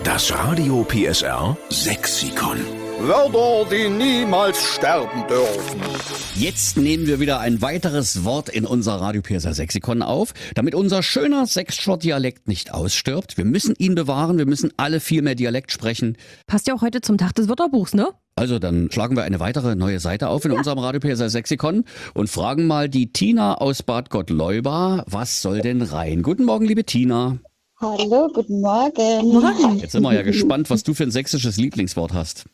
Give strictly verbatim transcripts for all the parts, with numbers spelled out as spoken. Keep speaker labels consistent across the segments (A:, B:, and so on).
A: Das Radio P S R Sexikon.
B: Wörter, die niemals sterben dürfen.
C: Jetzt nehmen wir wieder ein weiteres Wort in unser Radio P S R Sexikon auf, damit unser schöner Sächsischer Dialekt nicht ausstirbt. Wir müssen ihn bewahren, wir müssen alle viel mehr Dialekt sprechen.
D: Passt ja auch heute zum Tag des Wörterbuchs, ne?
C: Also dann schlagen wir eine weitere neue Seite auf in ja. unserem Radio P S R Sexikon und fragen mal die Tina aus Bad Gottleuba, was soll denn rein? Guten Morgen, liebe Tina.
E: Hallo, guten Morgen.
D: Morgen.
C: Jetzt sind wir ja gespannt, was du für ein sächsisches Lieblingswort hast.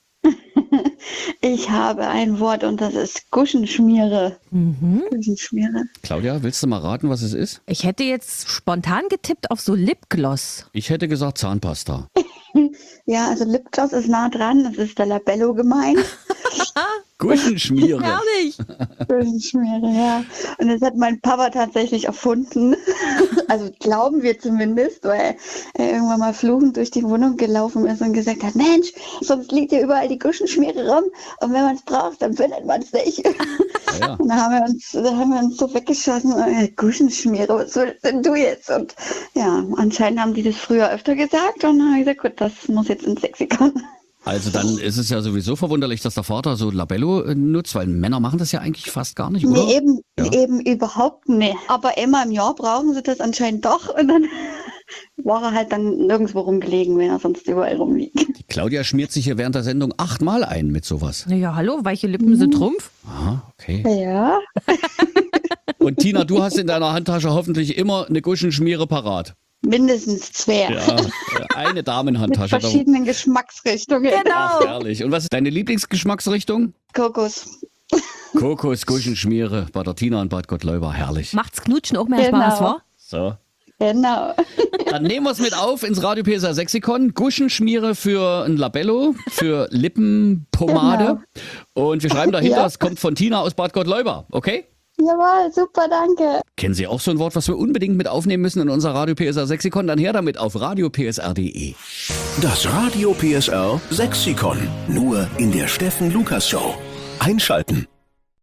E: Ich habe ein Wort und das ist Guschenschmiere.
D: Mhm.
E: Guschenschmiere.
C: Claudia, willst du mal raten, was es ist?
D: Ich hätte jetzt spontan getippt auf so Lipgloss.
C: Ich hätte gesagt Zahnpasta.
E: Ja, also Lipgloss ist nah dran, das ist der Labello gemeint.
C: Guschenschmiere.
D: Herrlich.
E: Guschenschmiere, ja. Und das hat mein Papa tatsächlich erfunden. Also glauben wir zumindest, weil er irgendwann mal fluchend durch die Wohnung gelaufen ist und gesagt hat, Mensch, sonst liegt hier überall die Guschenschmiere rum und wenn man es braucht, dann findet man es nicht.
C: Ja, ja.
E: Und da haben wir uns, da haben wir uns so weggeschossen, äh, Guschenschmiere, was willst denn du jetzt? Und ja, anscheinend haben die das früher öfter gesagt und dann habe ich gesagt, gut, das muss jetzt ins Sexikon.
C: Also dann ist es ja sowieso verwunderlich, dass der Vater so Labello äh, nutzt, weil Männer machen das ja eigentlich fast gar nicht, oder?
E: Nee, eben,
C: Ja.
E: eben überhaupt nicht. Aber einmal im Jahr brauchen sie das anscheinend doch und dann war er halt dann nirgendwo rumgelegen, wenn er sonst überall rumliegt.
C: Die Claudia schmiert sich hier während der Sendung achtmal ein mit sowas.
D: Naja, hallo, weiche Lippen sind Trumpf.
C: Aha, okay.
E: Ja,
C: Und Tina, du hast in deiner Handtasche hoffentlich immer eine Guschenschmiere parat.
E: mindestens zwei.
C: Ja, eine
E: Mit
C: Damenhandtasche.
E: verschiedenen Geschmacksrichtungen.
C: Ach,
D: Genau.
C: herrlich. Und was ist deine Lieblingsgeschmacksrichtung?
E: Kokos.
C: Kokos, Guschenschmiere bei der Tina in Bad Gottleuba. Herrlich.
D: Macht's Knutschen auch mehr
E: Genau.
D: Spaß, wa?
C: So.
E: Genau.
C: Dann nehmen wir es mit auf ins Radio P S R Sexikon. Guschenschmiere für ein Labello, für Lippenpomade. Und wir schreiben dahinter,
E: Ja.
C: es kommt von Tina aus Bad Gottleuba. Okay?
E: Jawohl, super, danke.
C: Kennen Sie auch so ein Wort, was wir unbedingt mit aufnehmen müssen in unser Radio P S R Sexikon? Dann her damit auf radio p s r punkt d e.
A: Das Radio P S R Sexikon. Nur in der Steffen Lukas Show. Einschalten.